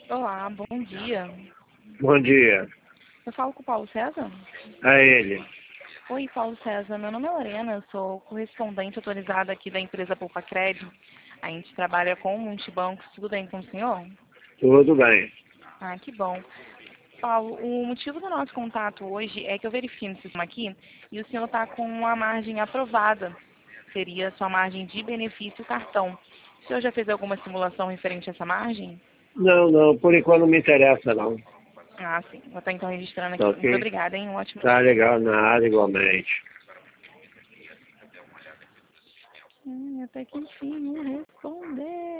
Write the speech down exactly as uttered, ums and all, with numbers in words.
Olá, bom dia. Bom dia. Eu falo com o Paulo César? É ele. Oi, Paulo César. Meu nome é Lorena, eu sou correspondente autorizada aqui da empresa Poupa Crédito. A gente trabalha com multibancos. Tudo bem com o senhor? Tudo bem. Ah, que bom. Paulo, o motivo do nosso contato hoje é que eu verifiquei no sistema aqui e o senhor está com uma margem aprovada. Seria a sua margem de benefício cartão. O senhor já fez alguma simulação referente a essa margem? Não, não, por enquanto não me interessa não. Ah, sim. Vou estar então registrando Tá aqui. Muito ok? obrigada, hein? Um ótimo Tá dia. legal, nada, igualmente. Hum, até que enfim, não respondeu.